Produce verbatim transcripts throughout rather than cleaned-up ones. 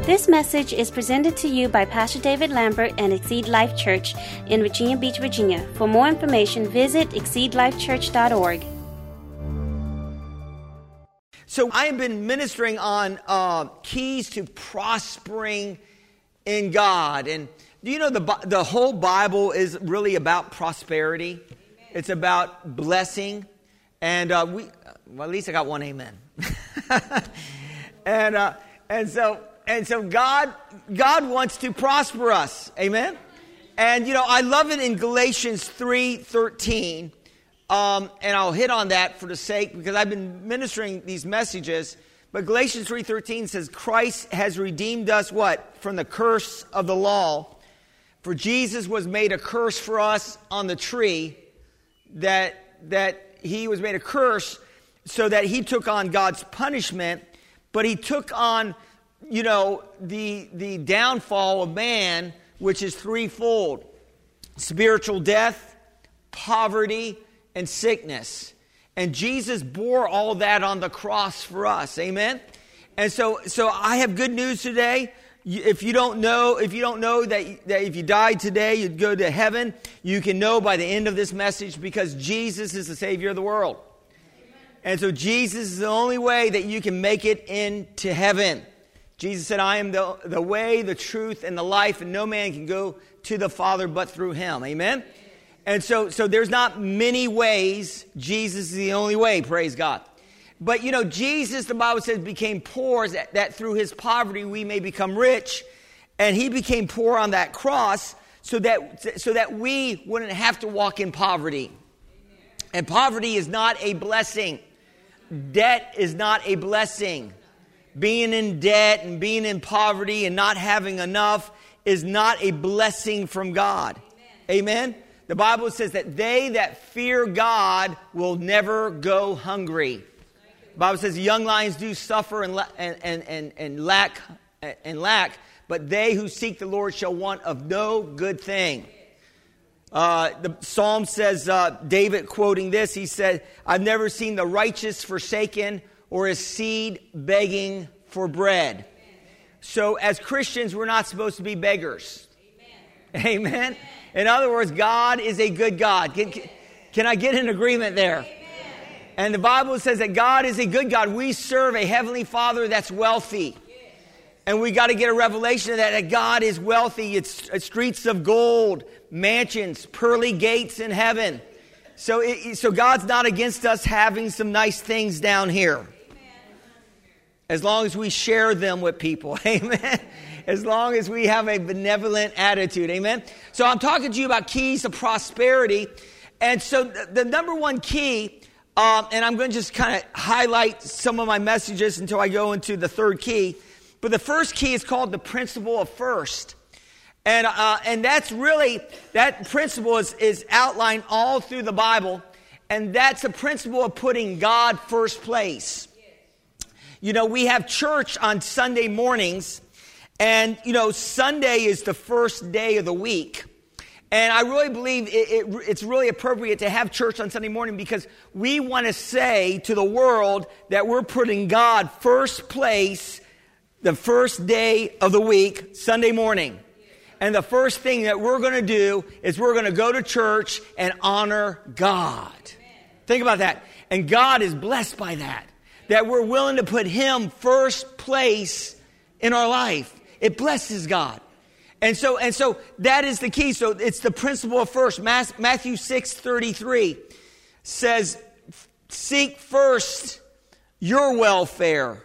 This message is presented to you by Pastor David Lambert and Exceed Life Church in Virginia Beach, Virginia. For more information, visit exceed life church dot org. So I have been ministering on uh, keys to prospering in God. And do you know the the whole Bible is really about prosperity? Amen. It's about blessing. And uh, we, well, at least I got one amen. and uh, and so and so God God wants to prosper us. Amen. And you know, I love it in Galatians three thirteen. Um, and I'll hit on that for the sake, because I've been ministering these messages. But Galatians three thirteen says, Christ has redeemed us, what? From the curse of the law. For Jesus was made a curse for us on the tree, that that he was made a curse so that he took on God's punishment, but he took on, you know, the the downfall of man, which is threefold: spiritual death, poverty, and sickness. And Jesus bore all that on the cross for us. Amen. And so so I have good news today. If you don't know, if you don't know that, that if you died today, you'd go to heaven, you can know by the end of this message, because Jesus is the Savior of the world. Amen. And so Jesus is the only way that you can make it into heaven. Jesus said, I am the, the way, the truth, and the life, and no man can go to the Father but through him. Amen. And so, so there's not many ways. Jesus is the only way, praise God. But, you know, Jesus, the Bible says, became poor, that, that through his poverty we may become rich. And he became poor on that cross so that, so that we wouldn't have to walk in poverty. Amen. And poverty is not a blessing. Debt is not a blessing. Being in debt and being in poverty and not having enough is not a blessing from God. Amen. Amen? The Bible says that they that fear God will never go hungry. The Bible says young lions do suffer and, and, and, and lack and lack, but they who seek the Lord shall want of no good thing. Uh, the Psalm says, uh, David quoting this, he said, I've never seen the righteous forsaken or his seed begging for bread. So as Christians, we're not supposed to be beggars. Amen. Amen. In other words, God is a good God. Can, can I get an agreement there? Amen. And the Bible says that God is a good God. We serve a heavenly Father that's wealthy. Yes. And we got to get a revelation of that, that God is wealthy. It's, it's streets of gold, mansions, pearly gates in heaven. So, it, so God's not against us having some nice things down here. Amen. As long as we share them with people. Amen. As long as we have a benevolent attitude. Amen. So I'm talking to you about keys to prosperity. And so the, the number one key, um, and I'm going to just kind of highlight some of my messages until I go into the third key. But the first key is called the principle of first. And uh, and that's really, that principle is, is outlined all through the Bible. And that's a principle of putting God first place. You know, we have church on Sunday mornings. And, you know, Sunday is the first day of the week. And I really believe it, it, it's really appropriate to have church on Sunday morning, because we want to say to the world that we're putting God first place the first day of the week, Sunday morning. And the first thing that we're going to do is we're going to go to church and honor God. Think about that. And God is blessed by that. That we're willing to put him first place in our life. It blesses God. And so and so that is the key. So it's the principle of first. Matthew six thirty-three says, seek first your welfare.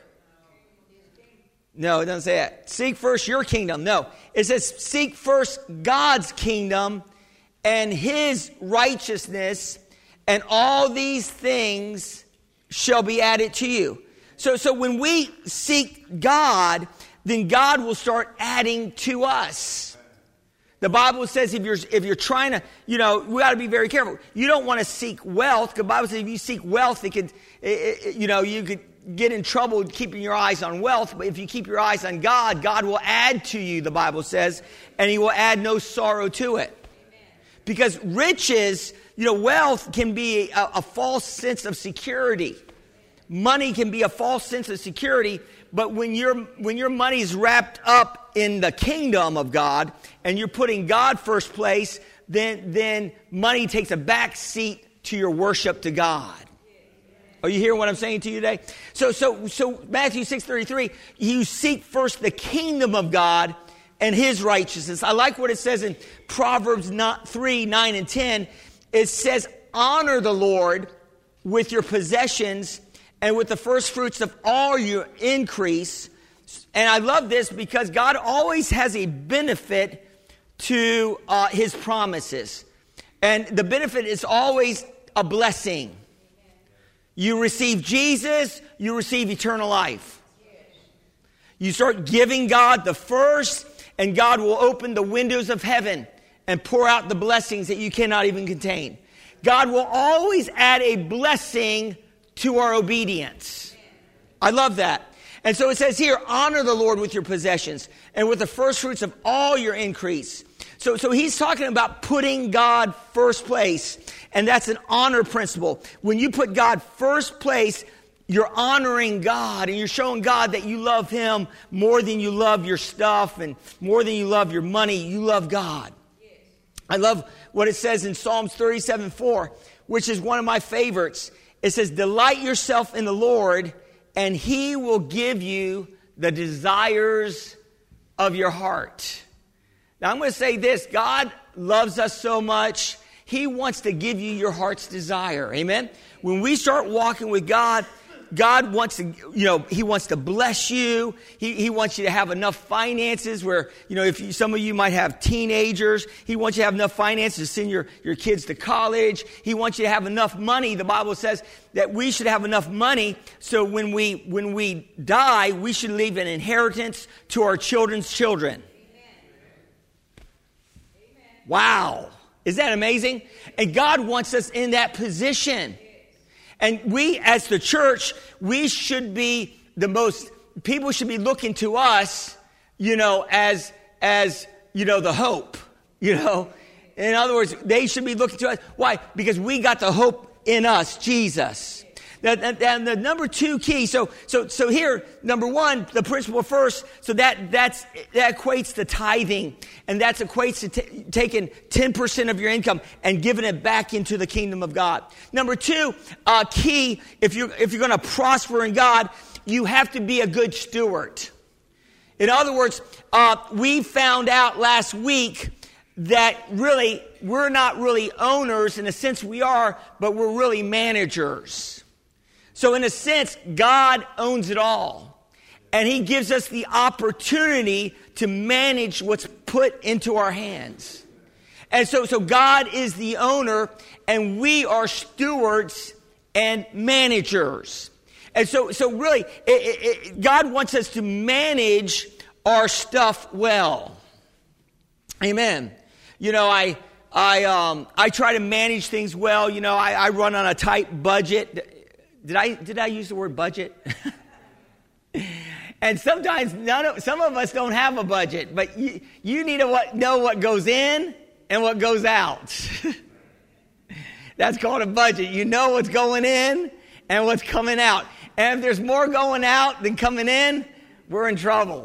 No, it doesn't say that. Seek first your kingdom. No, it says seek first God's kingdom and his righteousness, and all these things shall be added to you. So, so when we seek God, then God will start adding to us. The Bible says if you're if you're trying to, you know, we got to be very careful. You don't want to seek wealth. The Bible says if you seek wealth, it could, it, it, you know, you could get in trouble keeping your eyes on wealth. But if you keep your eyes on God, God will add to you, the Bible says, and he will add no sorrow to it. Amen. Because riches, you know, wealth can be a, a false sense of security. money can be a false sense of security, but when your when your money is wrapped up in the kingdom of God and you're putting God first place, then then money takes a back seat to your worship to God. Are you hearing what I'm saying to you today? So so so Matthew six thirty-three, you seek first the kingdom of God and his righteousness. I like what it says in Proverbs three, nine, and ten. It says, honor the Lord with your possessions and with the first fruits of all your increase. And I love this because God always has a benefit to uh, his promises. And the benefit is always a blessing. You receive Jesus, you receive eternal life. You start giving God the first, and God will open the windows of heaven and pour out the blessings that you cannot even contain. God will always add a blessing to our obedience. I love that. And so it says here, honor the Lord with your possessions and with the first fruits of all your increase. So, so he's talking about putting God first place, and that's an honor principle. When you put God first place, you're honoring God, and you're showing God that you love him more than you love your stuff and more than you love your money. You love God. Yes. I love what it says in Psalms thirty-seven four, which is one of my favorites. It says, delight yourself in the Lord, and he will give you the desires of your heart. Now, I'm going to say this. God loves us so much. He wants to give you your heart's desire. Amen? When we start walking with God, God wants to, you know, he wants to bless you. He, he wants you to have enough finances where, you know, if you, some of you might have teenagers, he wants you to have enough finances to send your, your kids to college. He wants you to have enough money. The Bible says that we should have enough money so when we, when we die, we should leave an inheritance to our children's children. Amen. Wow. Is that amazing? And God wants us in that position. And we, as the church, we should be the most, people should be looking to us, you know, as, as, you know, the hope, you know. In other words, they should be looking to us. Why? Because we got the hope in us, Jesus. And the number two key, so so so here, number one, the principle first, so that that's that equates to tithing, and that equates to t- taking ten percent of your income and giving it back into the kingdom of God. Number two, uh, key, if you're if you're going to prosper in God, you have to be a good steward. In other words, uh, we found out last week that really we're not really owners in a sense we are, but we're really managers. So in a sense, God owns it all. And he gives us the opportunity to manage what's put into our hands. And so, so God is the owner, and we are stewards and managers. And so, so really, it, it, it, God wants us to manage our stuff well. Amen. You know, I I um I try to manage things well. You know, I, I run on a tight budget. Did I did I use the word budget? And sometimes none of some of us don't have a budget, but you, you need to what, know what goes in and what goes out. That's called a budget. You know what's going in and what's coming out. And if there's more going out than coming in, we're in trouble.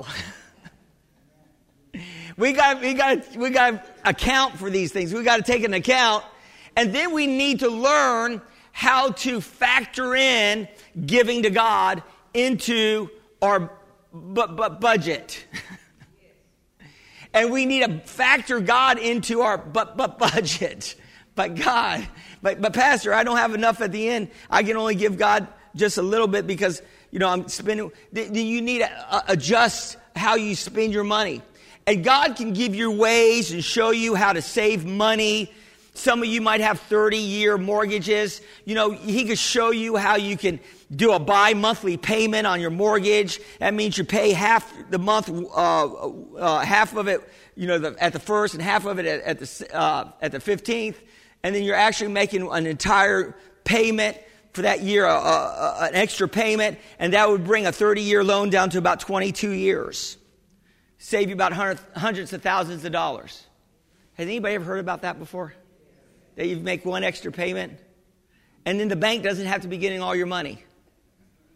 we got we got we got to account for these things. We got to take an account, and then we need to learn how to factor in giving to God into our bu- bu- budget. And we need to factor God into our bu- bu- budget. But God, but, but Pastor, I don't have enough at the end. I can only give God just a little bit because, you know, I'm spending. You need to adjust how you spend your money. And God can give you ways and show you how to save money. Some of you might have thirty-year mortgages. You know, he could show you how you can do a bi-monthly payment on your mortgage. That means you pay half the month, uh, uh, half of it, you know, the, at the first and half of it at, at the uh, at the fifteenth, and then you're actually making an entire payment for that year, uh, uh, an extra payment, and that would bring a thirty-year loan down to about twenty-two years. Save you about hundreds, hundreds of thousands of dollars. Has anybody ever heard about that before? That you make one extra payment, and then the bank doesn't have to be getting all your money.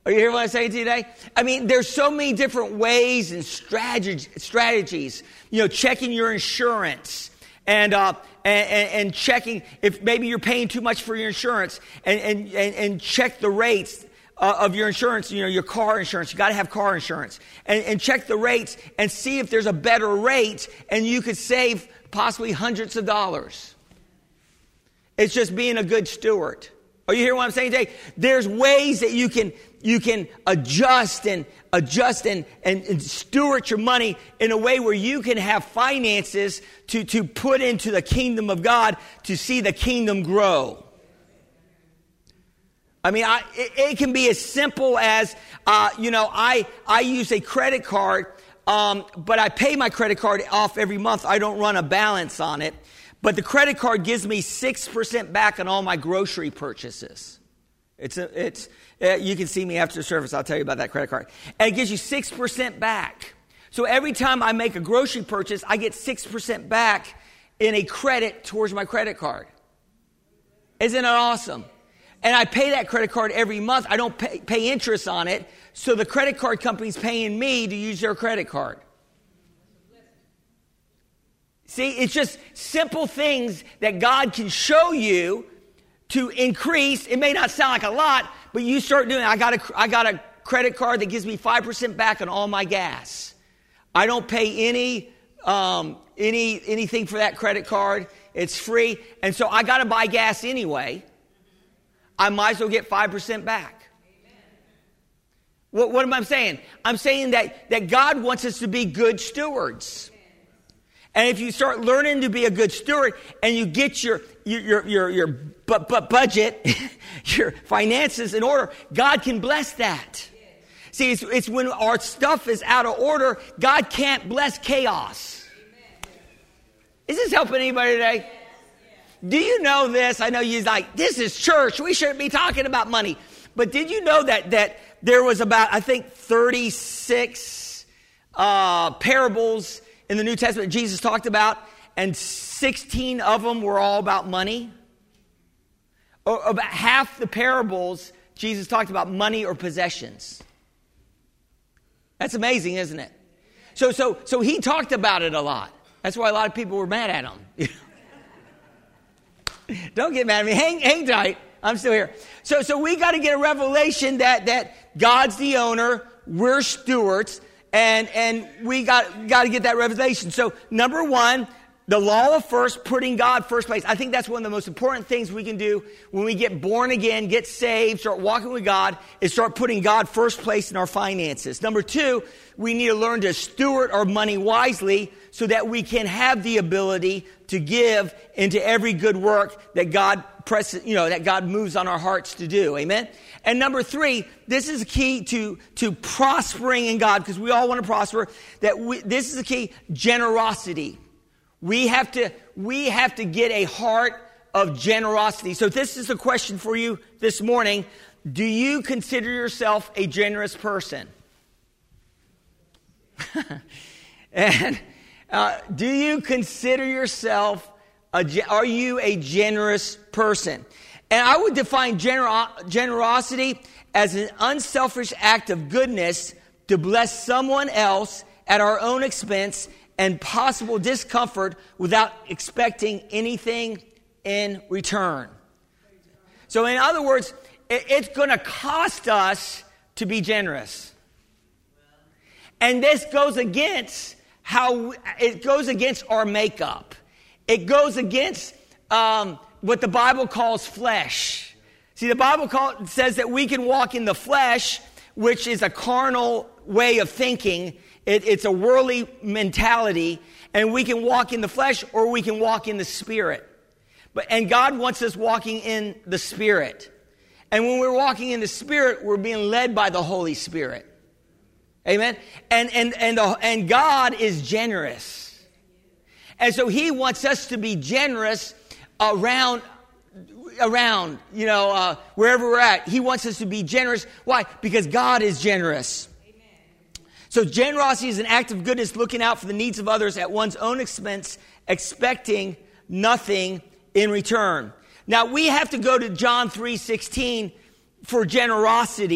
Are you hearing what I'm saying today? I mean, there's so many different ways and strategies, strategies. You know, checking your insurance and, uh, and, and, and checking if maybe you're paying too much for your insurance and, and, and, and check the rates uh, of your insurance, you know, your car insurance. You got to have car insurance and, and check the rates and see if there's a better rate and you could save possibly hundreds of dollars. It's just being a good steward. Are you hearing what I'm saying today? There's ways that you can you can adjust and adjust and, and, and steward your money in a way where you can have finances to, to put into the kingdom of God to see the kingdom grow. I mean, I, it, it can be as simple as, uh, you know, I, I use a credit card, um, but I pay my credit card off every month. I don't run a balance on it. But the credit card gives me six percent back on all my grocery purchases. It's a, it's uh, you can see me after the service. I'll tell you about that credit card. And it gives you six percent back. So every time I make a grocery purchase, I get six percent back in a credit towards my credit card. Isn't that awesome? And I pay that credit card every month. I don't pay, pay interest on it. So the credit card company's paying me to use their credit card. See, it's just simple things that God can show you to increase. It may not sound like a lot, but you start doing it. I got a, I got a credit card that gives me five percent back on all my gas. I don't pay any, um, any, anything for that credit card. It's free. And so I got to buy gas anyway. I might as well get five percent back. What, what am I saying? I'm saying that, that God wants us to be good stewards. And if you start learning to be a good steward and you get your your your your, your bu- bu- budget, your finances in order, God can bless that. See, it's, it's when our stuff is out of order, God can't bless chaos. Is this helping anybody today? Do you know this? I know you're like, this is church. We shouldn't be talking about money. But did you know that that there was about, I think, thirty-six uh, parables in the New Testament Jesus talked about, and sixteen of them were all about money? Or about half the parables, Jesus talked about money or possessions. That's amazing, isn't it? So, so, so he talked about it a lot. That's why a lot of people were mad at him. Don't get mad at me. Hang, hang tight. I'm still here. So, so we got to get a revelation that that God's the owner. We're stewards. And and we got got to get that revelation. So number one, the law of first, putting God first place. I think that's one of the most important things we can do when we get born again, get saved, start walking with God, is start putting God first place in our finances. Number two, we need to learn to steward our money wisely so that we can have the ability to give into every good work that God presses, you know, that God moves on our hearts to do. Amen. And number three, this is key to, to prospering in God, because we all want to prosper, that we, this is the key, generosity. We have to, we have to get a heart of generosity. So this is a question for you this morning. Do you consider yourself a generous person? And uh, do you consider yourself, a, are you a generous person? And I would define gener- generosity as an unselfish act of goodness to bless someone else at our own expense and possible discomfort without expecting anything in return. So in other words, it, it's going to cost us to be generous. And this goes against how, it goes against our makeup. It goes against um, what the Bible calls flesh. See, the Bible call, says that we can walk in the flesh, which is a carnal way of thinking. It, it's a worldly mentality, and we can walk in the flesh or we can walk in the Spirit. But and God wants us walking in the Spirit. And when we're walking in the Spirit, we're being led by the Holy Spirit. Amen. And and and the, and God is generous. And so he wants us to be generous around, around, you know, uh, wherever we're at. He wants us to be generous. Why? Because God is generous. Amen. So generosity is an act of goodness, looking out for the needs of others at one's own expense, expecting nothing in return. Now, we have to go to John three sixteen for generosity,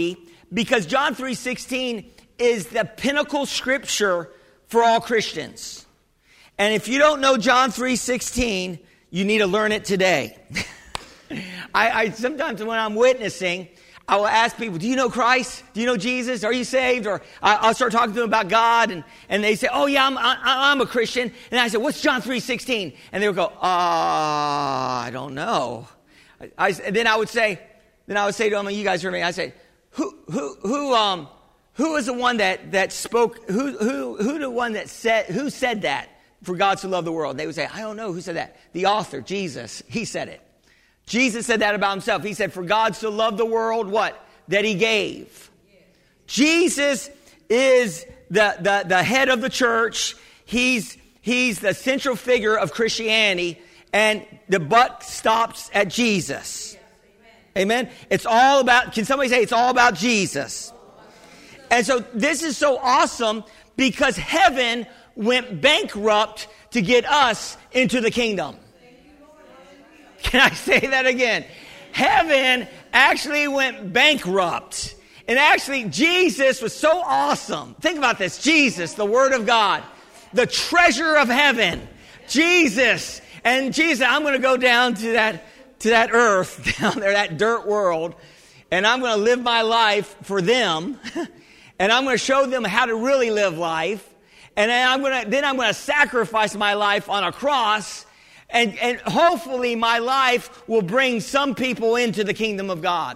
because John three sixteen is the pinnacle scripture for all Christians. And if you don't know John three sixteen, you need to learn it today. I, I sometimes when I'm witnessing, I will ask people, do you know Christ? Do you know Jesus? Are you saved? Or I, I'll start talking to them about God, and, and they say, oh yeah, I'm, I, I'm a Christian. And I say, what's John three sixteen? And they would go, uh, I don't know. I, I, and then I would say, then I would say to them, you guys heard me, I say, who, who, who, um, who is the one that, that spoke, who, who, who the one that said, who said that? For God so loved the world. They would say, I don't know who said that. The author, Jesus, he said it. Jesus said that about himself. He said, for God so loved the world, what? That he gave. Yes. Jesus is the, the, the head of the church. He's, he's the central figure of Christianity. And the buck stops at Jesus. Yes. Amen. Amen. It's all about, can somebody say it's all about Jesus? And so this is so awesome because heaven went bankrupt to get us into the kingdom. Can I say that again? Heaven actually went bankrupt. And actually, Jesus was so awesome. Think about this. Jesus, the Word of God, the treasure of heaven. Jesus. And Jesus, I'm going to go down to that, to that earth, down there, that dirt world, and I'm going to live my life for them. And I'm going to show them how to really live life. And then I'm going to, then I'm going to sacrifice my life on a cross. And, and hopefully my life will bring some people into the kingdom of God.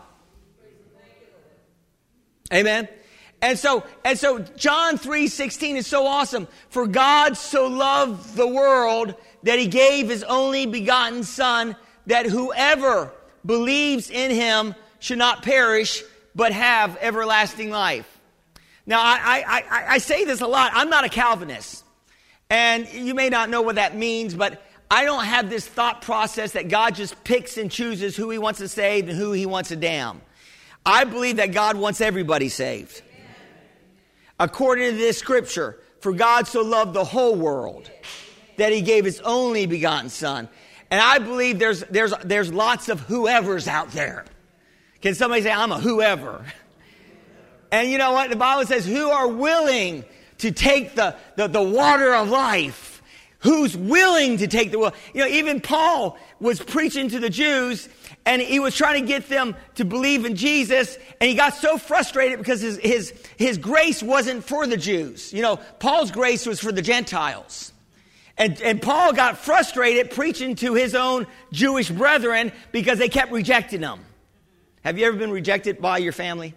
Amen. And so, and so John three sixteen is so awesome. For God so loved the world that he gave his only begotten Son, that whoever believes in him should not perish, but have everlasting life. Now, I, I, I, I say this a lot. I'm not a Calvinist. And you may not know what that means, but I don't have this thought process that God just picks and chooses who he wants to save and who he wants to damn. I believe that God wants everybody saved. Amen. According to this scripture, for God so loved the whole world that he gave his only begotten Son. And I believe there's, there's, there's lots of whoever's out there. Can somebody say, I'm a whoever? And you know what? The Bible says, who are willing to take the, the, the water of life? Who's willing to take the will? You know, even Paul was preaching to the Jews, and he was trying to get them to believe in Jesus, and he got so frustrated because his, his, his grace wasn't for the Jews. You know, Paul's grace was for the Gentiles. And, and Paul got frustrated preaching to his own Jewish brethren because they kept rejecting him. Have you ever been rejected by your family?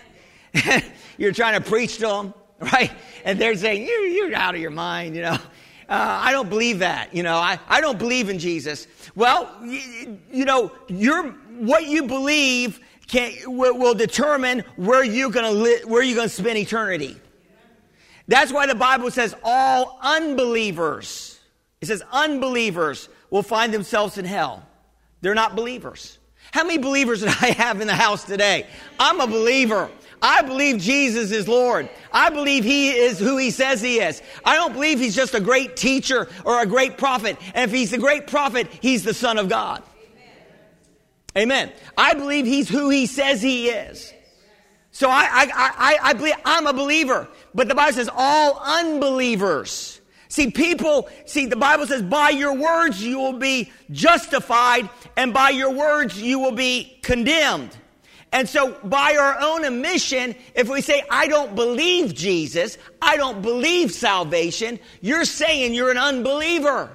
You're trying to preach to them, right? And they're saying, you, you're out of your mind, you know. Uh, I don't believe that, you know. I, I don't believe in Jesus. Well, you, you know, your what you believe can will, will determine where you're going to li- where you're going to spend eternity. That's why the Bible says all unbelievers, it says unbelievers will find themselves in hell. They're not believers. How many believers did I have in the house today? I'm a believer. I believe Jesus is Lord. I believe he is who he says he is. I don't believe he's just a great teacher or a great prophet. And if he's the great prophet, he's the Son of God. Amen. Amen. I believe he's who he says he is. So I, I, I, I believe I'm a believer. But the Bible says all unbelievers. See, people, see, the Bible says by your words you will be justified, and by your words you will be condemned. And so by our own admission, if we say, I don't believe Jesus, I don't believe salvation, you're saying you're an unbeliever.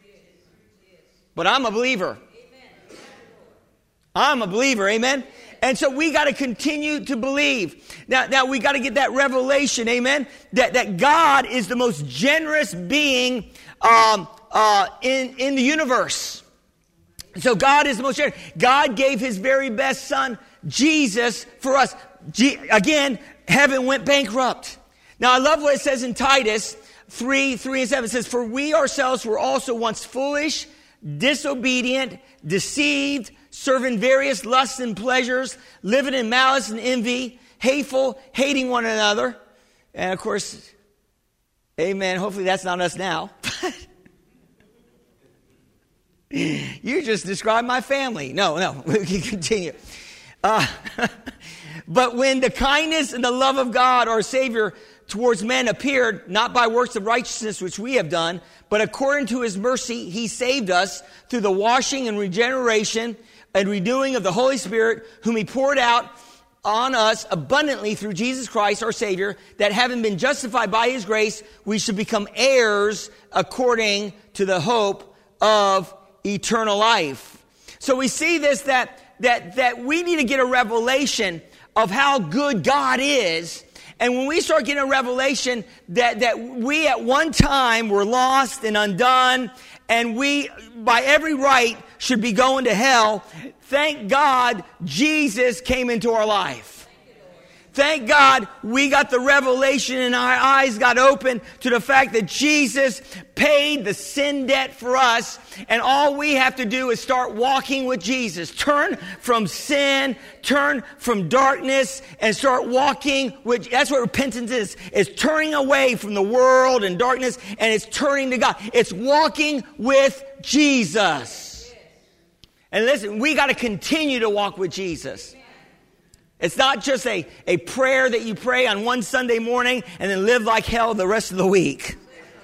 But I'm a believer. I'm a believer, amen? And so we got to continue to believe. Now, now we got to get that revelation, amen? That, that God is the most generous being um, uh, in, in the universe. So God is the most generous. God gave his very best Son, Jesus, for us. G- again, heaven went bankrupt. Now, I love what it says in Titus three, three and seven. It says, for we ourselves were also once foolish, disobedient, deceived, serving various lusts and pleasures, living in malice and envy, hateful, hating one another. And of course, amen, hopefully that's not us now. You just described my family. No, no, we can continue. Uh, But when the kindness and the love of God, our Savior, towards men appeared, not by works of righteousness which we have done, but according to his mercy, he saved us through the washing and regeneration and renewing of the Holy Spirit, whom he poured out on us abundantly through Jesus Christ, our Savior, that having been justified by his grace, we should become heirs according to the hope of eternal life. So we see this, that, that, that we need to get a revelation of how good God is. And when we start getting a revelation that, that we at one time were lost and undone, and we, by every right, should be going to hell, thank God Jesus came into our life. Thank God we got the revelation and our eyes got open to the fact that Jesus paid the sin debt for us. And all we have to do is start walking with Jesus. Turn from sin, turn from darkness, and start walking with, that's what repentance is. It's turning away from the world and darkness, and it's turning to God. It's walking with Jesus. And listen, we got to continue to walk with Jesus. It's not just a, a prayer that you pray on one Sunday morning and then live like hell the rest of the week.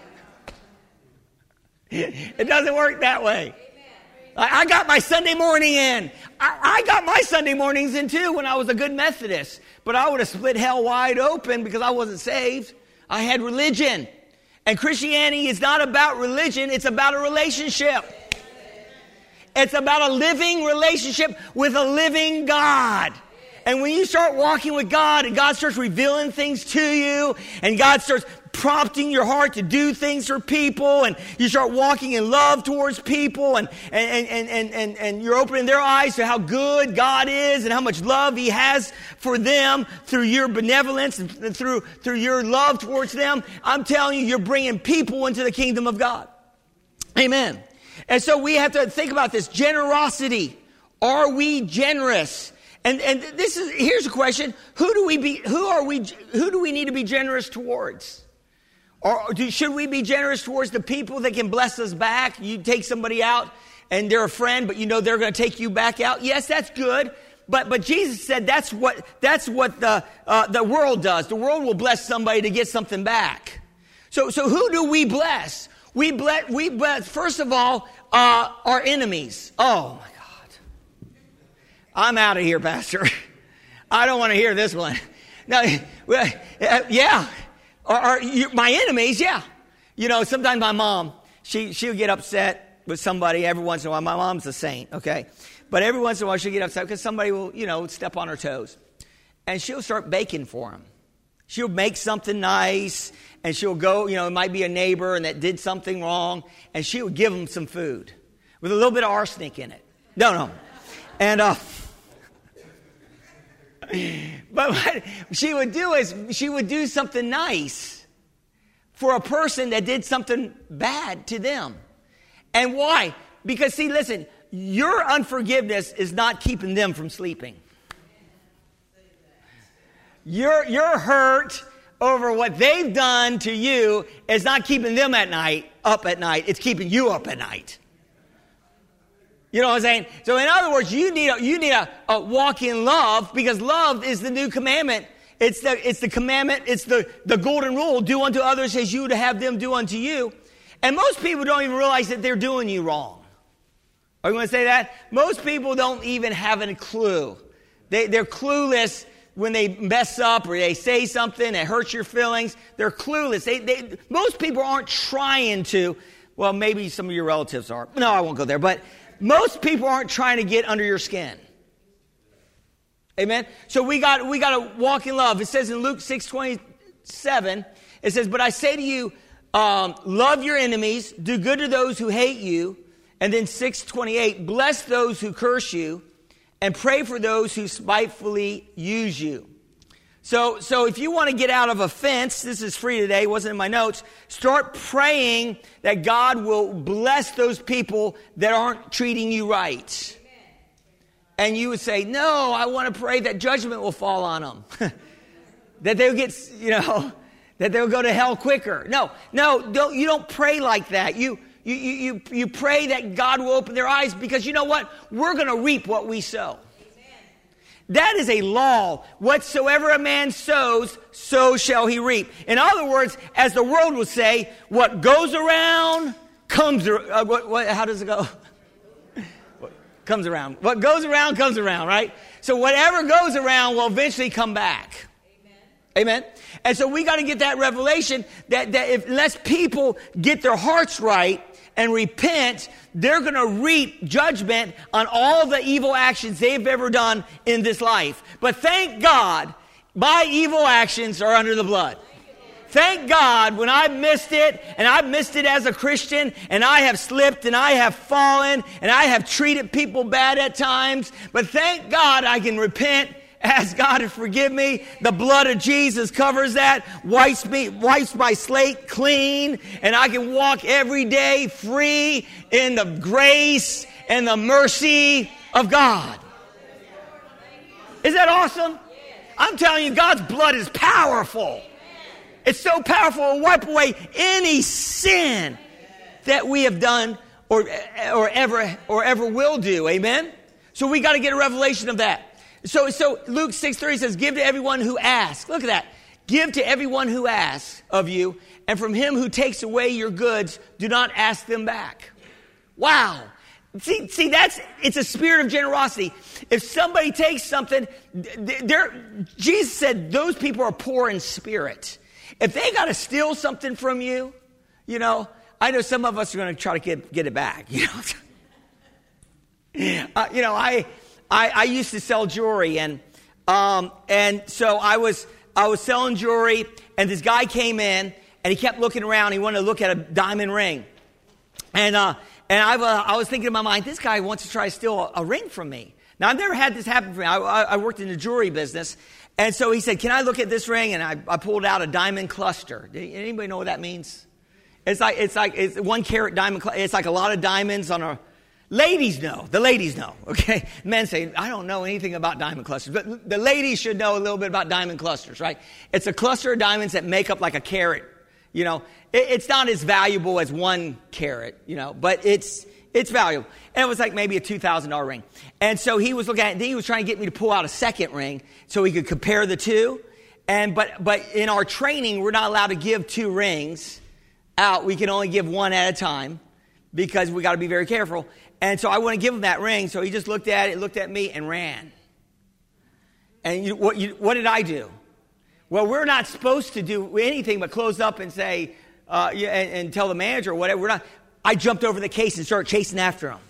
It doesn't work that way. I, I got my Sunday morning in. I, I got my Sunday mornings in too when I was a good Methodist. But I would have split hell wide open because I wasn't saved. I had religion. And Christianity is not about religion. It's about a relationship. It's about a living relationship with a living God. And when you start walking with God and God starts revealing things to you and God starts prompting your heart to do things for people and you start walking in love towards people and, and, and, and, and, and you're opening their eyes to how good God is and how much love he has for them through your benevolence and through, through your love towards them, I'm telling you, you're bringing people into the kingdom of God. Amen. And so we have to think about this generosity. Are we generous? And and this is here's a question: Who do we be? Who are we? Who do we need to be generous towards? Or do, should we be generous towards the people that can bless us back? You take somebody out and they're a friend, but you know they're going to take you back out. Yes, that's good. But but Jesus said that's what that's what the uh, the world does. The world will bless somebody to get something back. So so who do we bless? We bless we bless first of all uh, our enemies. Oh my. I'm out of here, Pastor. I don't want to hear this one. No, well, yeah. Or, or you, my enemies, yeah. You know, sometimes my mom, she, she'll get upset with somebody every once in a while. My mom's a saint, okay? But every once in a while she'll get upset because somebody will, you know, step on her toes. And she'll start baking for them. She'll make something nice, and she'll go, you know, it might be a neighbor and that did something wrong, and she'll give them some food with a little bit of arsenic in it. No, no. And, uh... But what she would do is she would do something nice for a person that did something bad to them. And why? Because, see, listen, your unforgiveness is not keeping them from sleeping. Your, your hurt over what they've done to you is not keeping them at night, up at night. It's keeping you up at night. You know what I'm saying? So in other words, you need a, you need a, a walk in love, because love is the new commandment. It's the it's the commandment. It's the, the golden rule. Do unto others as you to have them do unto you. And most people don't even realize that they're doing you wrong. Are you going to say that? Most people don't even have a clue. They, they're clueless when they mess up or they say something that hurts your feelings. They're clueless. They, they, most people aren't trying to. Well, maybe some of your relatives are. No, I won't go there. But most people aren't trying to get under your skin. Amen? So we got we got to walk in love. It says in Luke six twenty-seven, it says, "But I say to you, um, love your enemies, do good to those who hate you." And then six twenty-eight, "Bless those who curse you, and pray for those who spitefully use you." So, so if you want to get out of offense, this is free today, wasn't in my notes, start praying that God will bless those people that aren't treating you right. Amen. And you would say, no, I want to pray that judgment will fall on them. That they'll get, you know, that they'll go to hell quicker. No, no, don't, you don't pray like that. You, you, you, you pray that God will open their eyes, because you know what? We're going to reap what we sow. That is a law. Whatsoever a man sows, so shall he reap. In other words, as the world would say, what goes around comes around. Uh, what, what, how does it go? What comes around. What goes around comes around, right? So whatever goes around will eventually come back. Amen. Amen. And so we got to get that revelation that, that if, unless people get their hearts right and repent, they're going to reap judgment on all the evil actions they've ever done in this life. But thank God, my evil actions are under the blood. Thank God when I missed it, and I missed it as a Christian, and I have slipped, and I have fallen, and I have treated people bad at times. But thank God I can repent, ask God to forgive me. The blood of Jesus covers that, wipes me, wipes my slate clean, and I can walk every day free in the grace and the mercy of God. Is that awesome? I'm telling you, God's blood is powerful. It's so powerful to wipe away any sin that we have done or, or ever or ever will do. Amen? So we got to get a revelation of that. So, so Luke six thirty says, give to everyone who asks. Look at that. Give to everyone who asks of you, and from him who takes away your goods, do not ask them back. Wow. See, see, that's, it's a spirit of generosity. If somebody takes something, they're, Jesus said those people are poor in spirit. If they got to steal something from you, you know, I know some of us are going to try to get, get it back, you know. uh, you know, I... I, I used to sell jewelry, and um, and so I was I was selling jewelry, and this guy came in, and he kept looking around. He wanted to look at a diamond ring, and uh, and I, uh, I was thinking in my mind, this guy wants to try to steal a, a ring from me. Now I've never had this happen for me. I, I, I worked in the jewelry business, and so he said, "Can I look at this ring?" And I, I pulled out a diamond cluster. Anybody know what that means? It's like it's like it's one carat diamond. It's like a lot of diamonds on a. Ladies know. The ladies know, okay? Men say, I don't know anything about diamond clusters. But the ladies should know a little bit about diamond clusters, right? It's a cluster of diamonds that make up like a carat. You know, it, it's not as valuable as one carat, you know, but it's it's valuable. And it was like maybe a two thousand dollars ring. And so he was looking at it, and he was trying to get me to pull out a second ring so he could compare the two. And but but in our training, we're not allowed to give two rings out. We can only give one at a time because we got to be very careful. And so I want to give him that ring. So he just looked at it, looked at me, and ran. And you, what, you, what did I do? Well, we're not supposed to do anything but close up and say, uh, and, and tell the manager or whatever. We're not. I jumped over the case and started chasing after him.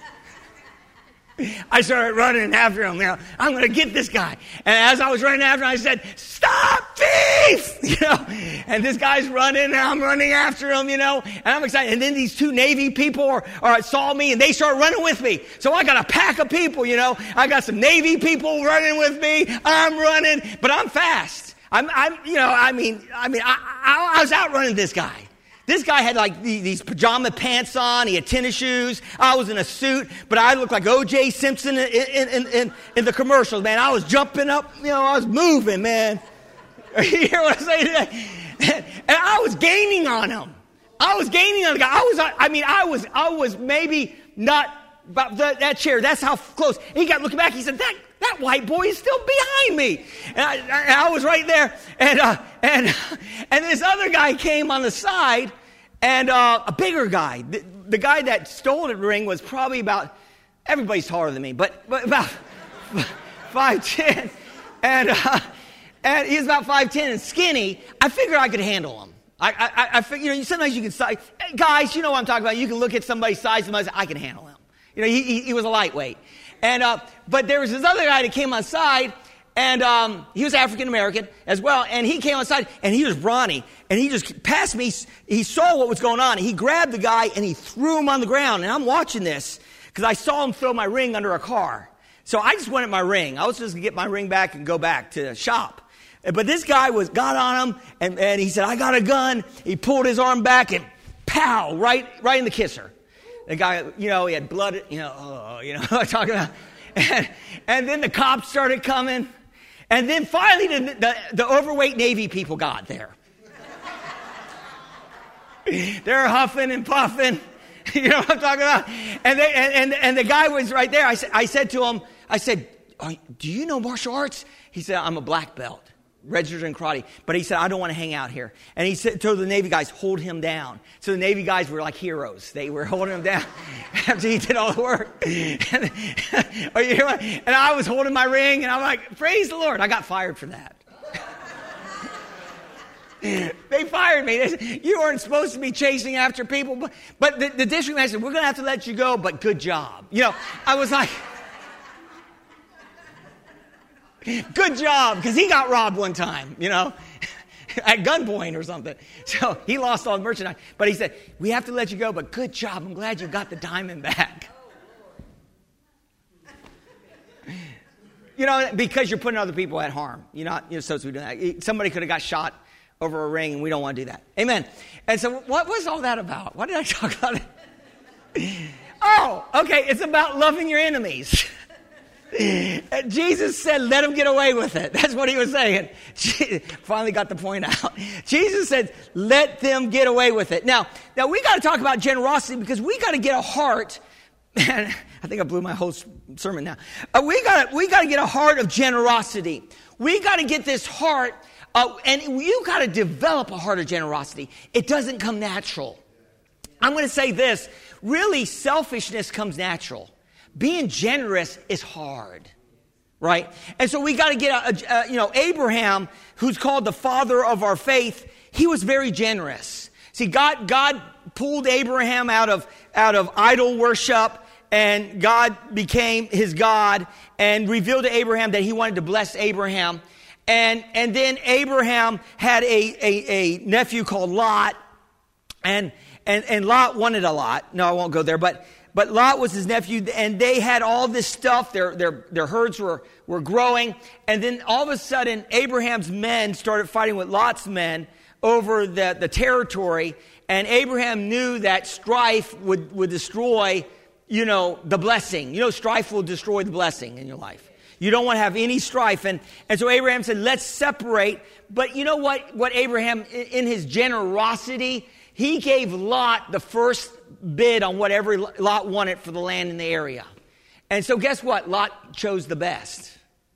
I started running after him. You know, I'm going to get this guy. And as I was running after him, I said, "Stop, thief!" You know, and this guy's running, and I'm running after him. You know, and I'm excited. And then these two Navy people are, are saw me, and they start running with me. So I got a pack of people. You know, I got some Navy people running with me. I'm running, but I'm fast. I'm, I'm, you know, I mean, I mean, I, I, I was outrunning this guy. This guy had like these pajama pants on. He had tennis shoes. I was in a suit, but I looked like O J Simpson in, in, in, in the commercials, man. I was jumping up. You know, I was moving, man. You hear what I'm saying? And I was gaining on him. I was gaining on the guy. I was, I mean, I was, I was maybe not about that, that chair. That's how close. He got looking back. He said, that, that white boy is still behind me. And I, I, I was right there. And, uh, and, and this other guy came on the side. And uh, a bigger guy, the, the guy that stole the ring was probably about, everybody's taller than me, but, but about five ten. And, uh, and he was about five ten and skinny. I figured I could handle him. I, I, I figured, you know, sometimes you can size, hey, guys, you know what I'm talking about. You can look at somebody's size and say, I can handle him. You know, he, he, he was a lightweight. And, uh, but there was this other guy that came on side. And um, he was African-American as well. And he came outside, and he was brawny. And he just passed me. He saw what was going on. He grabbed the guy, and he threw him on the ground. And I'm watching this because I saw him throw my ring under a car. So I just wanted my ring. I was just going to get my ring back and go back to the shop. But this guy was got on him, and, and he said, I got a gun. He pulled his arm back, and pow, right right in the kisser. The guy, you know, he had blood, you know, oh, you know what I'm talking about. And, and then the cops started coming. And then finally, the, the, the overweight Navy people got there. They're huffing and puffing. You know what I'm talking about? And, they, and, and, and the guy was right there. I, sa- I said to him, I said, oh, do you know martial arts? He said, I'm a black belt, registered in karate. But he said, I don't want to hang out here. And he said, told the Navy guys, hold him down. So the Navy guys were like heroes. They were holding him down after he did all the work. and, oh, you know, and I was holding my ring, and I'm like, praise the Lord. I got fired for that. They fired me. They said, you weren't supposed to be chasing after people. But, but the, the district manager said, we're going to have to let you go, but good job. You know, I was like, good job, because he got robbed one time, you know, at gunpoint or something. So he lost all the merchandise. But he said, we have to let you go, but good job. I'm glad you got the diamond back. You know, because you're putting other people at harm. You're not, you're supposed to be doing that. Somebody could have got shot over a ring, and we don't want to do that. Amen. And so what was all that about? Why did I talk about it? Oh, okay. It's about loving your enemies. Jesus said, let them get away with it. That's what he was saying. Finally got the point out. Jesus said, let them get away with it. Now, now we got to talk about generosity, because we got to get a heart. Man, I think I blew my whole sermon now. Uh, we got we got to get a heart of generosity. We got to get this heart, uh, and you got to develop a heart of generosity. It doesn't come natural. I'm going to say this. Really, selfishness comes natural. Being generous is hard, right? And so we got to get a, a, a, you know, Abraham, who's called the father of our faith, he was very generous. See, God, God pulled Abraham out of, out of idol worship, and God became his God and revealed to Abraham that he wanted to bless Abraham. And, and then Abraham had a, a, a nephew called Lot, and, and, and Lot wanted a lot. No, I won't go there, but But Lot was his nephew, and they had all this stuff. Their, their, their herds were, were growing. And then all of a sudden, Abraham's men started fighting with Lot's men over the, the territory. And Abraham knew that strife would, would destroy, you know, the blessing. You know, strife will destroy the blessing in your life. You don't want to have any strife. And, and so Abraham said, let's separate. But you know what, what Abraham, in his generosity, he gave Lot the first bid on whatever Lot wanted for the land in the area. And so guess what? Lot chose the best.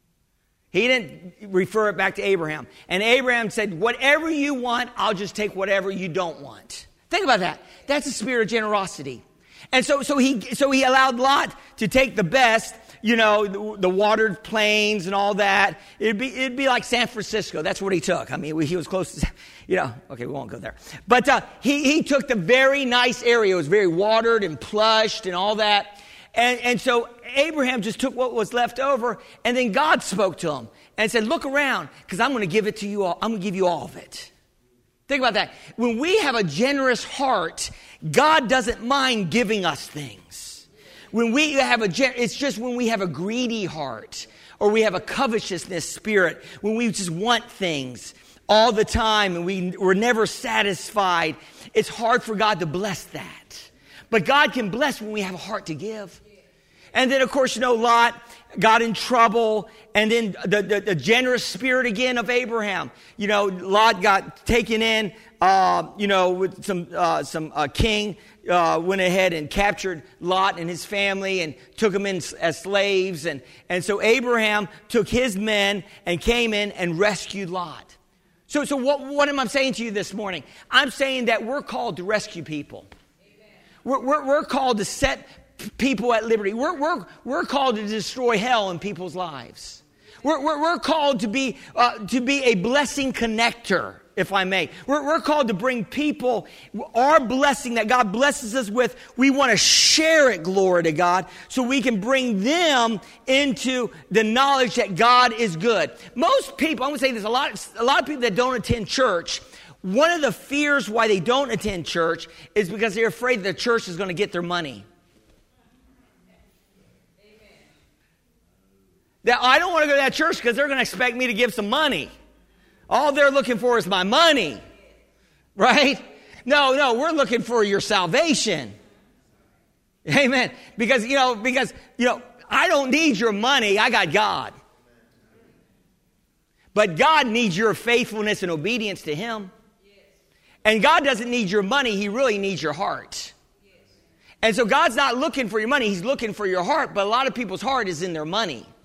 He didn't refer it back to Abraham. And Abraham said, whatever you want, I'll just take whatever you don't want. Think about that. That's a spirit of generosity. And so, so he, so he allowed Lot to take the best, you know, the, the watered plains and all that. It'd be, it'd be like San Francisco. That's what he took. I mean, he was close to, you know, okay, we won't go there. But uh, he, he took the very nice area. It was very watered and plushed and all that. And, and so Abraham just took what was left over, and then God spoke to him and said, look around, because I'm going to give it to you all. I'm going to give you all of it. Think about that. When we have a generous heart, God doesn't mind giving us things. When we have a, it's just when we have a greedy heart, or we have a covetousness spirit, when we just want things all the time and we, we're never satisfied, it's hard for God to bless that. But God can bless when we have a heart to give. And then, of course, you know, Lot got in trouble. And then the, the, the generous spirit again of Abraham. You know, Lot got taken in, uh, you know, with some, uh, some uh, king uh, went ahead and captured Lot and his family and took them in as slaves. And, and so Abraham took his men and came in and rescued Lot. So, so what, what am I saying to you this morning? I'm saying that we're called to rescue people. We're, we're, we're called to set people at liberty. We're, we're, we're called to destroy hell in people's lives. We're, we're, we're called to be, uh, to be a blessing connector, if I may. We're, we're called to bring people, our blessing that God blesses us with, we want to share it, glory to God, so we can bring them into the knowledge that God is good. Most people, I'm going to say this, a lot, a lot of people that don't attend church, one of the fears why they don't attend church is because they're afraid the church is going to get their money. That I don't want to go to that church because they're going to expect me to give some money. All they're looking for is my money. Right? No, no, we're looking for your salvation. Amen. Because, you know, because, you know, I don't need your money. I got God. But God needs your faithfulness and obedience to Him. And God doesn't need your money. He really needs your heart. And so God's not looking for your money. He's looking for your heart. But a lot of people's heart is in their money.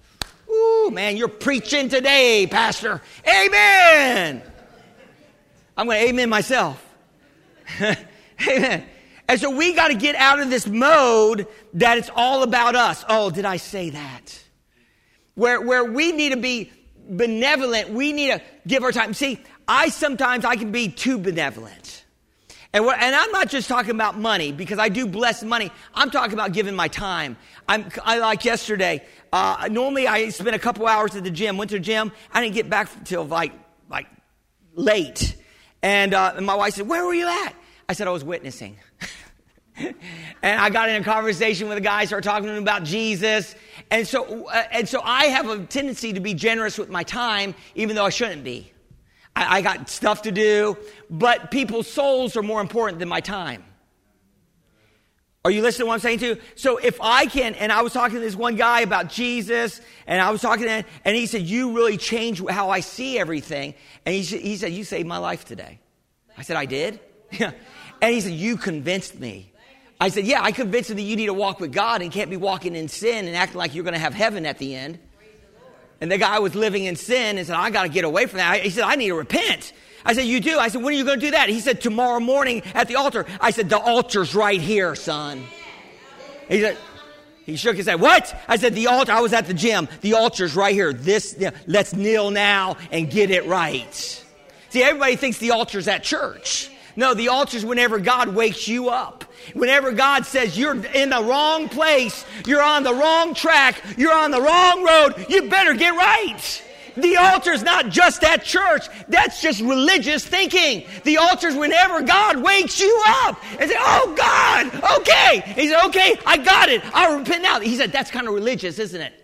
Ooh, man, you're preaching today, Pastor. Amen. I'm going to amen myself. Amen. And so we got to get out of this mode that it's all about us. Oh, did I say that? Where, where we need to be benevolent. We need to give our time. See, I sometimes I can be too benevolent. And, what, and I'm not just talking about money, because I do bless money. I'm talking about giving my time. I'm, I like yesterday. Uh, normally I spent a couple hours at the gym. Went to the gym. I didn't get back until like like late. And, uh, and my wife said, "Where were you at?" I said, "I was witnessing." And I got in a conversation with a guy, started talking to him about Jesus. And so, uh, and so I have a tendency to be generous with my time, even though I shouldn't be. I, I got stuff to do, but people's souls are more important than my time. Are you listening to what I'm saying to you? So if I can, and I was talking to this one guy about Jesus, and I was talking to him, and he said, "You really changed how I see everything." And he, he said, "You saved my life today." I said, "I did?" Yeah. And he said, "You convinced me." I said, "Yeah, I convinced him that you need to walk with God and can't be walking in sin and acting like you're going to have heaven at the end." And the guy was living in sin and said, "I got to get away from that." He said, "I need to repent." I said, "You do?" I said, "When are you going to do that?" He said, "Tomorrow morning at the altar." I said, "The altar's right here, son." He said, he shook his head. "What?" I said, "The altar." I was at the gym. "The altar's right here. This, let's kneel now and get it right." See, everybody thinks the altar's at church. No, the altar's whenever God wakes you up. Whenever God says you're in the wrong place, you're on the wrong track, you're on the wrong road, you better get right. The altar's not just at church. That's just religious thinking. The altar's whenever God wakes you up and say, "Oh, God, okay." He said, "Okay, I got it. I'll repent now." He said, "That's kind of religious, isn't it?"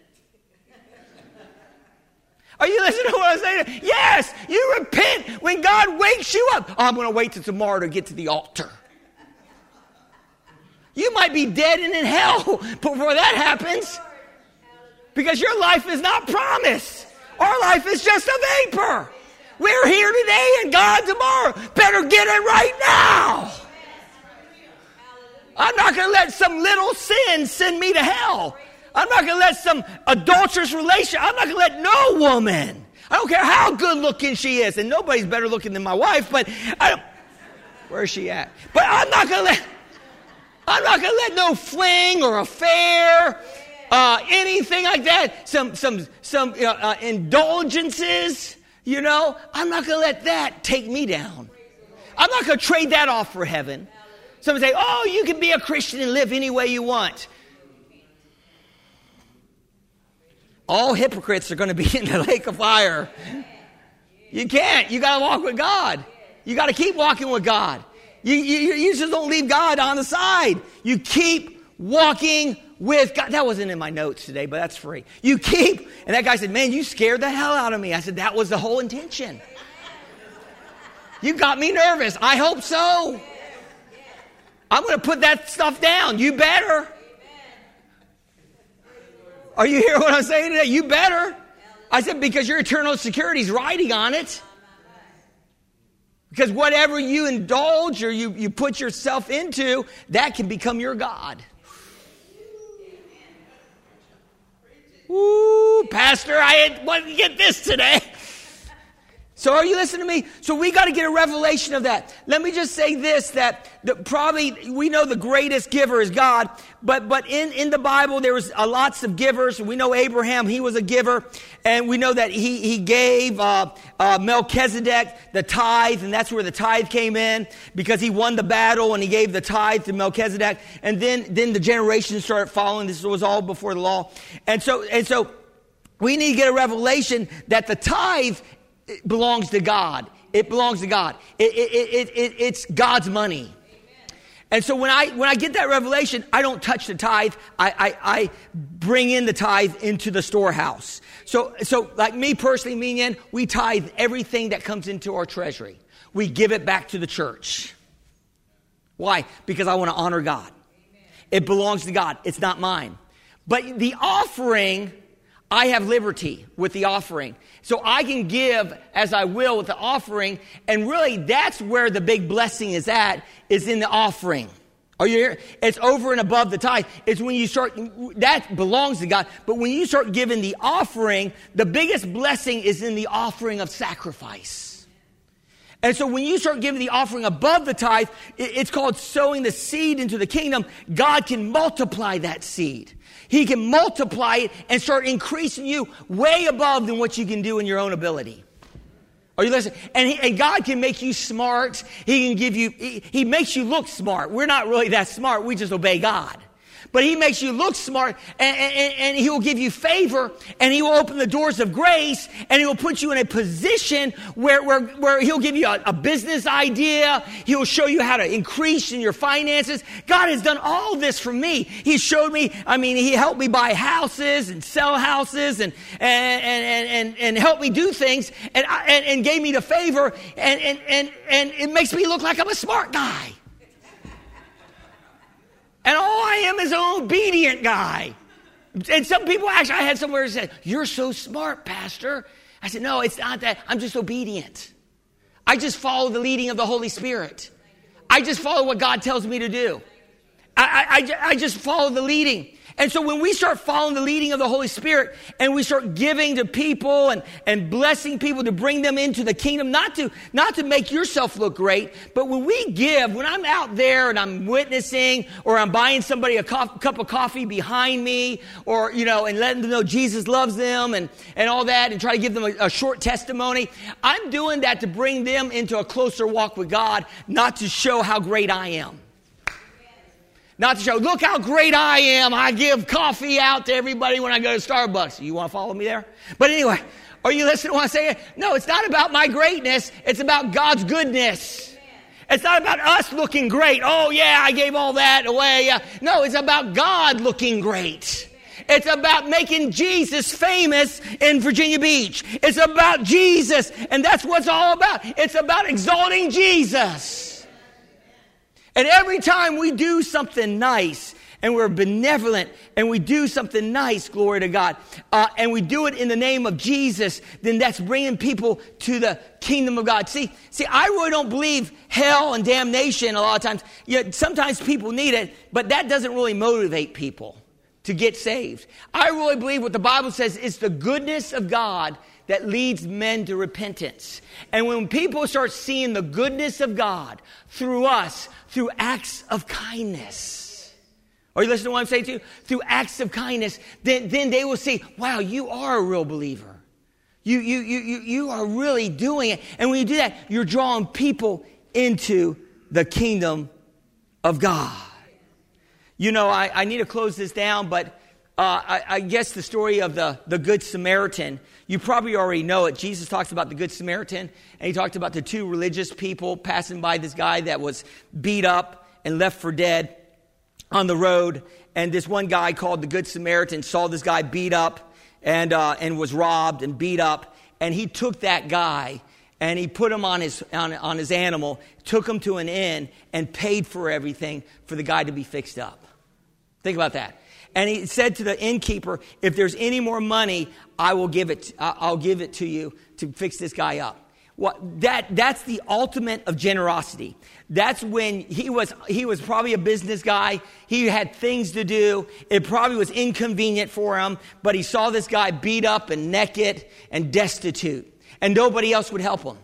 Are you listening to what I'm saying? Yes, you repent when God wakes you up. "Oh, I'm going to wait till tomorrow to get to the altar." You might be dead and in hell before that happens, because your life is not promised. Our life is just a vapor. We're here today and God tomorrow. Better get it right now. I'm not going to let some little sin send me to hell. I'm not going to let some adulterous relation. I'm not going to let no woman. I don't care how good looking she is. And nobody's better looking than my wife, but I don't, where's she at? But I'm not going to let, I'm not going to let no fling or affair, uh, anything like that. Some, some, some uh, uh, indulgences, you know. I'm not going to let that take me down. I'm not going to trade that off for heaven. Some say, "Oh, you can be a Christian and live any way you want." All hypocrites are going to be in the lake of fire. You can't. You got to walk with God. You got to keep walking with God. You, you, you just don't leave God on the side. You keep walking with God. That wasn't in my notes today, but that's free. You keep. And that guy said, "Man, you scared the hell out of me." I said, "That was the whole intention. You got me nervous." I hope so. I'm going to put that stuff down. You better. Are you hearing what I'm saying today? You better. I said, because your eternal security is riding on it. Because whatever you indulge or you, you put yourself into, that can become your God. Ooh, Pastor, I wanted to get this today. So are you listening to me? So we got to get a revelation of that. Let me just say this, that the, probably we know the greatest giver is God, but but in, in the Bible there was uh, lots of givers. We know Abraham, he was a giver, and we know that he, he gave uh, uh, Melchizedek the tithe, and that's where the tithe came in, because he won the battle and he gave the tithe to Melchizedek, and then, then the generations started following. This was all before the law. And so, and so we need to get a revelation that the tithe, it belongs to God. It belongs to God. It, it, it, it, it's God's money. Amen. And so when I when I get that revelation, I don't touch the tithe. I, I, I bring in the tithe into the storehouse. So so like me personally, me and we tithe everything that comes into our treasury. We give it back to the church. Why? Because I want to honor God. Amen. It belongs to God. It's not mine. But the offering, I have liberty with the offering. So I can give as I will with the offering. And really, that's where the big blessing is at, is in the offering. Are you here? It's over and above the tithe. It's when you start, that belongs to God. But when you start giving the offering, the biggest blessing is in the offering of sacrifice. And so when you start giving the offering above the tithe, it's called sowing the seed into the kingdom. God can multiply that seed. He can multiply it and start increasing you way above than what you can do in your own ability. Are you listening? And, he, and God can make you smart. He can give you, he, he makes you look smart. We're not really that smart. We just obey God. But he makes you look smart, and, and, and he will give you favor, and he will open the doors of grace, and he will put you in a position where, where, where he'll give you a, a business idea. He will show you how to increase in your finances. God has done all this for me. He showed me, I mean, he helped me buy houses and sell houses and, and, and, and, and help me do things, and, and, and gave me the favor, and, and, and, and it makes me look like I'm a smart guy. And all I am is an obedient guy. And some people actually, I had somewhere say, "You're so smart, Pastor." I said, "No, it's not that. I'm just obedient. I just follow the leading of the Holy Spirit. I just follow what God tells me to do. I, I, I just follow the leading." And so when we start following the leading of the Holy Spirit and we start giving to people and, and blessing people to bring them into the kingdom, not to, not to make yourself look great, but when we give, when I'm out there and I'm witnessing or I'm buying somebody a co- cup of coffee behind me or, you know, and letting them know Jesus loves them and, and all that and try to give them a, a short testimony, I'm doing that to bring them into a closer walk with God, not to show how great I am. Not to show, look how great I am. I give coffee out to everybody when I go to Starbucks. You want to follow me there? But anyway, are you listening to what I'm saying? No, it's not about my greatness. It's about God's goodness. It's not about us looking great. Oh, yeah, I gave all that away. No, it's about God looking great. It's about making Jesus famous in Virginia Beach. It's about Jesus, and that's what it's all about. It's about exalting Jesus. And every time we do something nice and we're benevolent and we do something nice, glory to God, uh, and we do it in the name of Jesus, then that's bringing people to the kingdom of God. See, see, I really don't believe hell and damnation a lot of times. Yeah, sometimes people need it, but that doesn't really motivate people to get saved. I really believe what the Bible says is the goodness of God that leads men to repentance. And when people start seeing the goodness of God through us, through acts of kindness, are you listening to what I'm saying to you? Through acts of kindness, then, then they will see, wow, you are a real believer. You, you, you, you, you are really doing it. And when you do that, you're drawing people into the kingdom of God. You know, I, I need to close this down, but Uh, I, I guess the story of the, the Good Samaritan, you probably already know it. Jesus talks about the Good Samaritan, and he talked about the two religious people passing by this guy that was beat up and left for dead on the road. And this one guy called the Good Samaritan saw this guy beat up and uh, and was robbed and beat up. And he took that guy and he put him on his on, on his animal, took him to an inn, and paid for everything for the guy to be fixed up. Think about that. And he said to the innkeeper, if there's any more money, I will give it, I'll give it to you to fix this guy up. Well, that, that's the ultimate of generosity. That's when he was, he was probably a business guy. He had things to do. It probably was inconvenient for him, but he saw this guy beat up and naked and destitute, and nobody else would help him.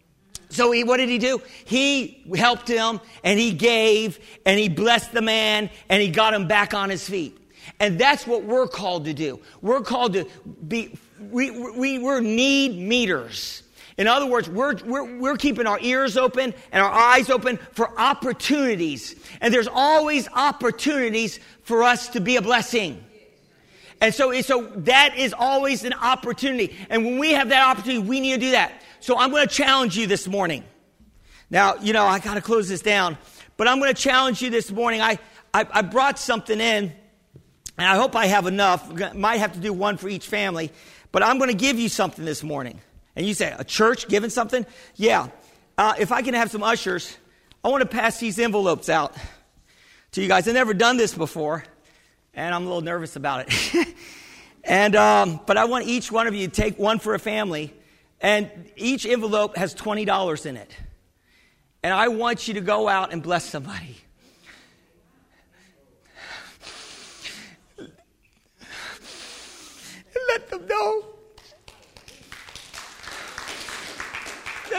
So he, what did he do? He helped him, and he gave, and he blessed the man, and he got him back on his feet. And that's what we're called to do. We're called to be, we, we, we're need meters. In other words, we're, we're, we're keeping our ears open and our eyes open for opportunities. And there's always opportunities for us to be a blessing. And so, so that is always an opportunity. And when we have that opportunity, we need to do that. So I'm going to challenge you this morning. Now, you know, I got to close this down. But I'm going to challenge you this morning. I, I, I brought something in. And I hope I have enough. Might have to do one for each family. But I'm going to give you something this morning. And you say, a church giving something? Yeah. Uh, if I can have some ushers, I want to pass these envelopes out to you guys. I've never done this before. And I'm a little nervous about it. and um, But I want each one of you to take one for a family. And each envelope has twenty dollars in it. And I want you to go out and bless somebody.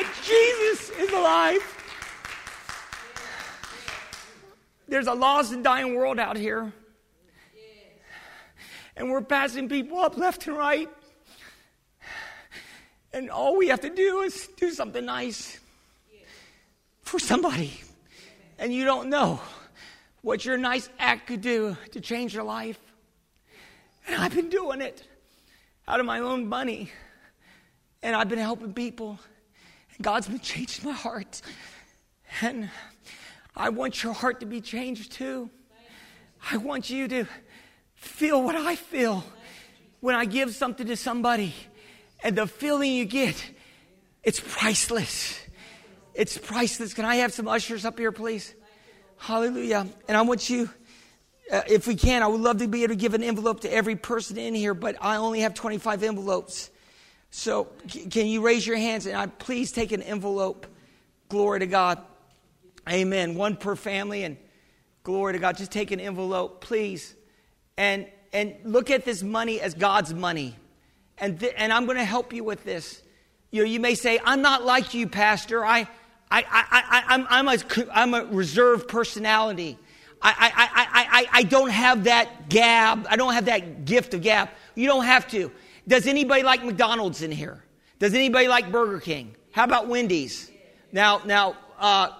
Jesus is alive. There's a lost and dying world out here. And we're passing people up left and right. And all we have to do is do something nice for somebody. And you don't know what your nice act could do to change your life. And I've been doing it out of my own money. And I've been helping people. And God's been changing my heart. And I want your heart to be changed too. I want you to feel what I feel when I give something to somebody. And the feeling you get, it's priceless. It's priceless. Can I have some ushers up here, please? Hallelujah. And I want you, uh, if we can, I would love to be able to give an envelope to every person in here, but I only have twenty-five envelopes. So c- can you raise your hands and I please take an envelope? Glory to God. Amen. One per family, and glory to God. Just take an envelope, please. And and look at this money as God's money. And th- and I'm going to help you with this. You know, you may say, I'm not like you, Pastor. I I I I I'm I'm a I'm a reserved personality. I I I I I don't have that gab. I don't have that gift of gab. You don't have to. Does anybody like McDonald's in here? Does anybody like Burger King? How about Wendy's? Now now uh,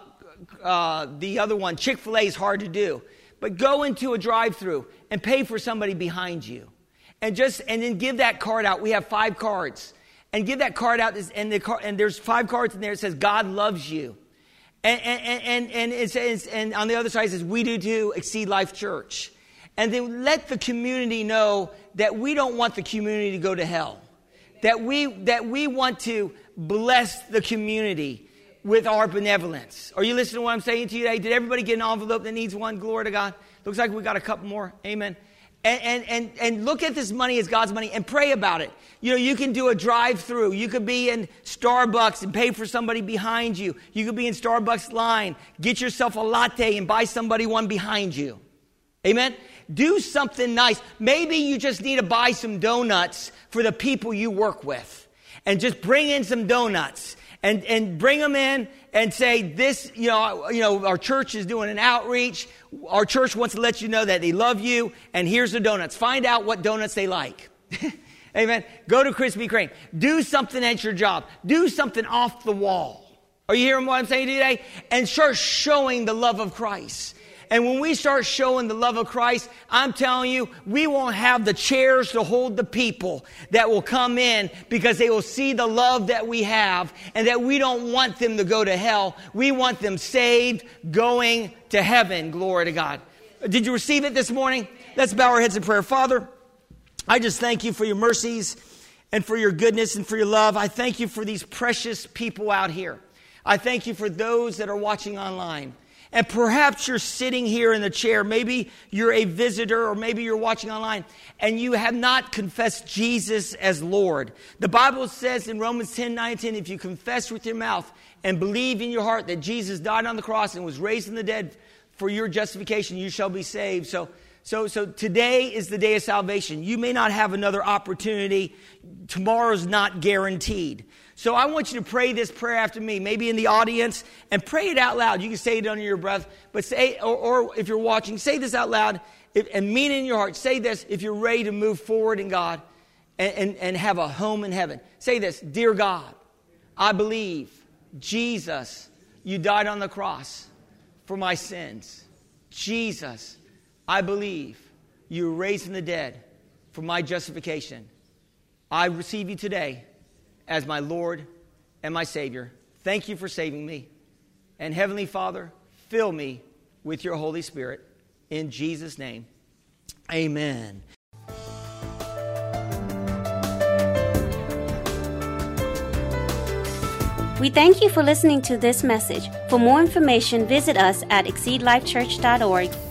uh, the other one, Chick-fil-A, is hard to do. But go into a drive-thru and pay for somebody behind you. And just and then give that card out. We have five cards. And give that card out, and, the car, and there's five cards in there. It says, God loves you. And, and, and, and, it says, and on the other side it says, we do too, Exceed Life Church. And then let the community know that we don't want the community to go to hell. That we, that we want to bless the community with our benevolence. Are you listening to what I'm saying to you today? Did everybody get an envelope that needs one? Glory to God. Looks like we got a couple more. Amen. And, and, and, and look at this money as God's money and pray about it. You know, you can do a drive-through. You could be in Starbucks and pay for somebody behind you. You could be in Starbucks line, get yourself a latte and buy somebody one behind you. Amen? Do something nice. Maybe you just need to buy some donuts for the people you work with. And just bring in some donuts. And, and bring them in and say, this, you know, you know, our church is doing an outreach. Our church wants to let you know that they love you. And here's the donuts. Find out what donuts they like. Amen. Go to Krispy Kreme. Do something at your job. Do something off the wall. Are you hearing what I'm saying today? And start showing the love of Christ. And when we start showing the love of Christ, I'm telling you, we won't have the chairs to hold the people that will come in because they will see the love that we have and that we don't want them to go to hell. We want them saved, going to heaven. Glory to God. Did you receive it this morning? Let's bow our heads in prayer. Father, I just thank you for your mercies and for your goodness and for your love. I thank you for these precious people out here. I thank you for those that are watching online. And perhaps you're sitting here in the chair. Maybe you're a visitor or maybe you're watching online and you have not confessed Jesus as Lord. The Bible says in Romans ten, nine, ten, if you confess with your mouth and believe in your heart that Jesus died on the cross and was raised from the dead for your justification, you shall be saved. So, so, so today is the day of salvation. You may not have another opportunity. Tomorrow's not guaranteed. So I want you to pray this prayer after me, maybe in the audience, and pray it out loud. You can say it under your breath, but say, or, or if you're watching, say this out loud if, and mean it in your heart. Say this if you're ready to move forward in God and, and, and have a home in heaven. Say this, dear God, I believe, Jesus, you died on the cross for my sins. Jesus, I believe, you were raised from the dead for my justification. I receive you today as my Lord and my Savior. Thank you for saving me. And Heavenly Father, fill me with your Holy Spirit. In Jesus' name, amen. We thank you for listening to this message. For more information, visit us at exceed life church dot org.